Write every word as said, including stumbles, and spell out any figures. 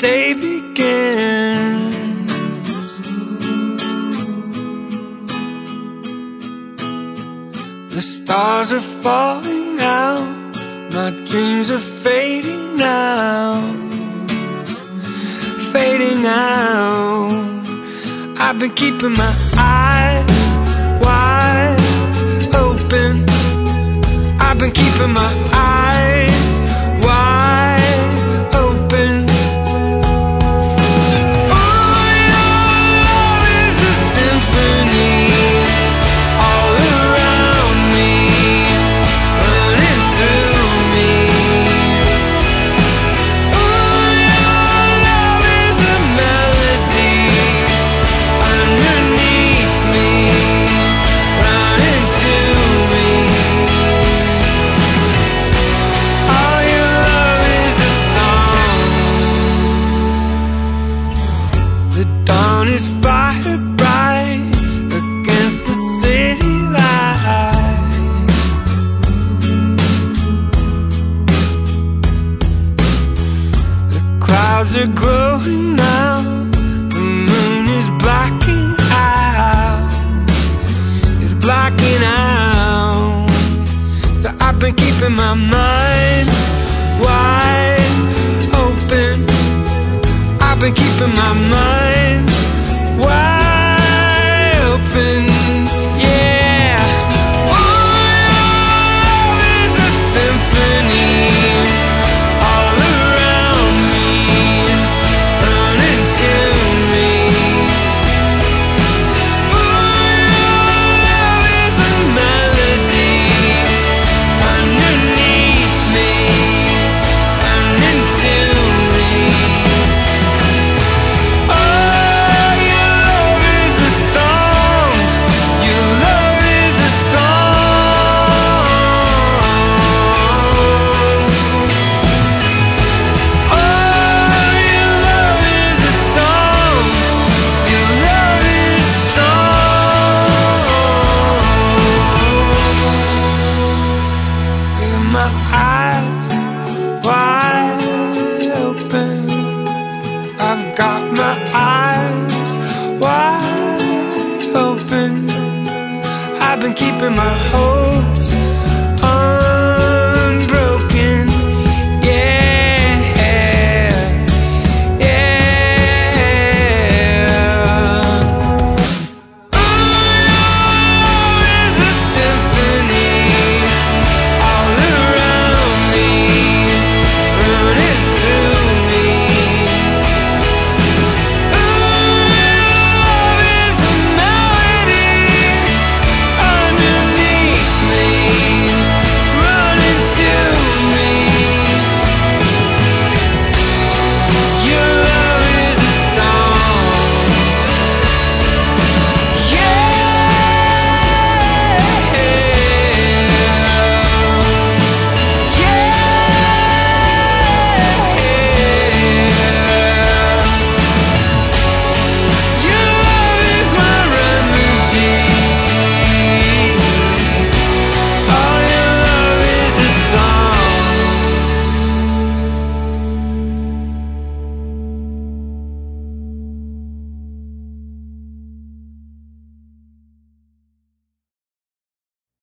day begins. The stars are falling out, my dreams are fading now, fading out. I've been keeping my eyes wide open. I've been keeping my eyes wide open. Oh, your love is a symphony all around me, running through me. Oh, your love is a melody underneath me, running to me. All your love is a song. The dawn is fire bright against the city light. The clouds are growing now, the moon is blacking out, it's blacking out. So I've been keeping my mind wide open. I've been keeping my mind wide open. Yeah. Oh, it's a symphony all around me, running to me. Oh, love is a melody underneath me, running to me. Oh, your love is a song, your love is a song. Oh, your love is a song, your love is strong. With my eyes wide open, I've got my eyes wide open. I've been keeping my whole